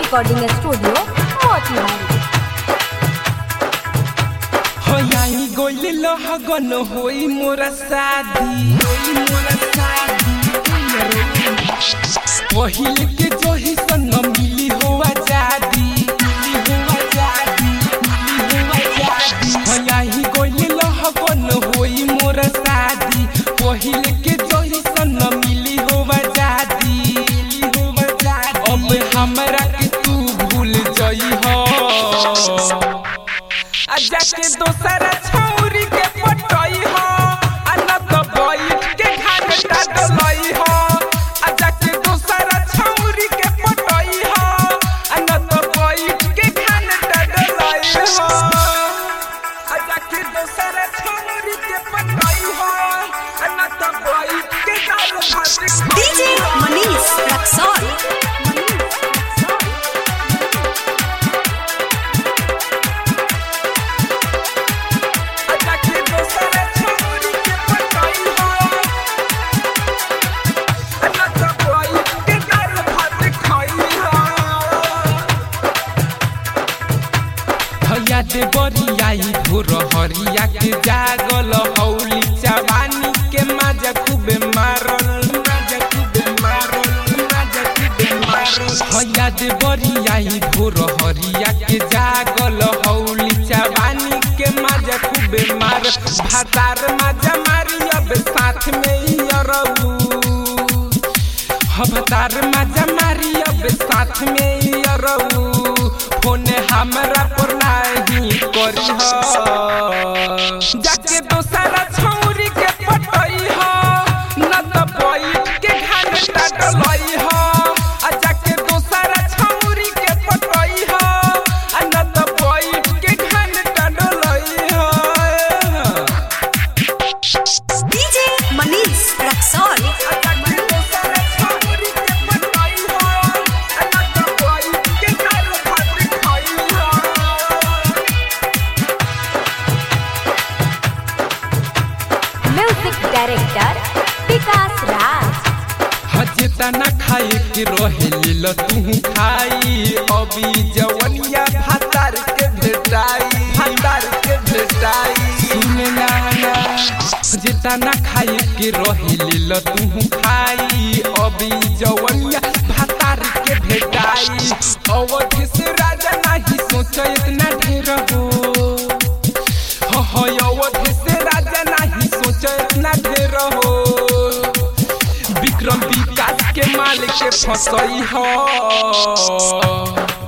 Recording studio Motihari. हो यही गोइल लहगन होई मोरा शादी, पहिल के जोही संग मिली हो आजादी, हो यही गोइल लहगन होई मोरा शादी, पहिल के जोही संग मिली हो आजादी। अब हमरा के तू भूल जई हो आजा के दोसरा छौरी के पटई हो, अनत बैठ के घाटा डलई हो। आजा के दोसरा छौरी के पटई हो, अनत बैठ के घाटा डलई हो। आजा के दोसरा छौरी के पटई हो, अनत बैठ के दाल भात डीजे मनीष रक्सौल। याद बरियाई भोर हरिया के जागल हौली जवानी के मजा खूबे मारल, याद बरियाई भोर हरिया के जागल हौली जवानी के मजा खूबे मारल। भातार मजा मारी अब साथ में ही अरऊ, भातार मजा मारी अब साथ में ही अरऊ। फोन हमरा पर नहीं करी हो, जाके दोसरा छौरी के पटई हो, न त बैठ के घाटा डलई हो। आ जाके दोसरा छौरी के पटई हो, न त बैठ के घाटा डलई हो। DJ Manish Raxaul. Music director Vikas Raj. हजेतना खाए के रहे लील तू खाई, अभी जवनिया भातार के भेटाई, सुने नाना। हजेतना खाए के रहे लील तू खाई, अभी जवनिया भातार के भेटाई। अवधि से राजा नहीं सोच इतना ढेर हो, अवधि से राजा नहीं सोच इतना ढेर हो। विक्रम विकास के माल के फसई हो।